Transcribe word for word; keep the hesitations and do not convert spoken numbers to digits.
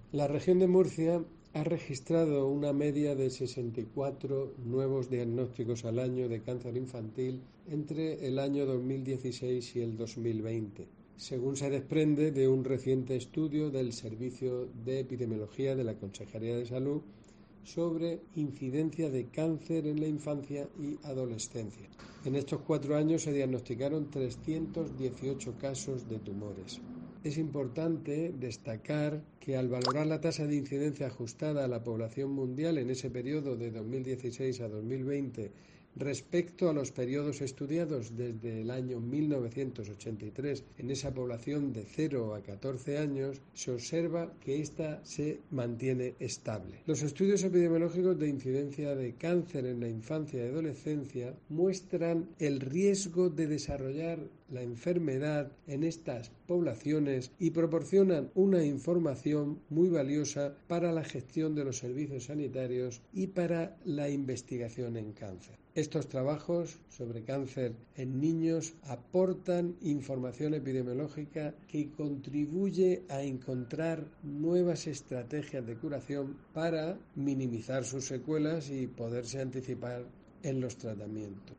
La región de Murcia ha registrado una media de sesenta y cuatro nuevos diagnósticos al año de cáncer infantil entre el año dos mil dieciséis y el dos mil veinte, según se desprende de un reciente estudio del Servicio de Epidemiología de la Consejería de Salud sobre incidencia de cáncer en la infancia y adolescencia. En estos cuatro años se diagnosticaron trescientos dieciocho casos de tumores. Es importante destacar que al valorar la tasa de incidencia ajustada a la población mundial en ese periodo de dos mil dieciséis a dos mil veinte respecto a los periodos estudiados desde el año mil novecientos ochenta y tres en esa población de cero a catorce años, se observa que ésta se mantiene estable. Los estudios epidemiológicos de incidencia de cáncer en la infancia y adolescencia muestran el riesgo de desarrollar la enfermedad en estas poblaciones y proporcionan una información muy valiosa para la gestión de los servicios sanitarios y para la investigación en cáncer. Estos trabajos sobre cáncer en niños aportan información epidemiológica que contribuye a encontrar nuevas estrategias de curación para minimizar sus secuelas y poderse anticipar en los tratamientos.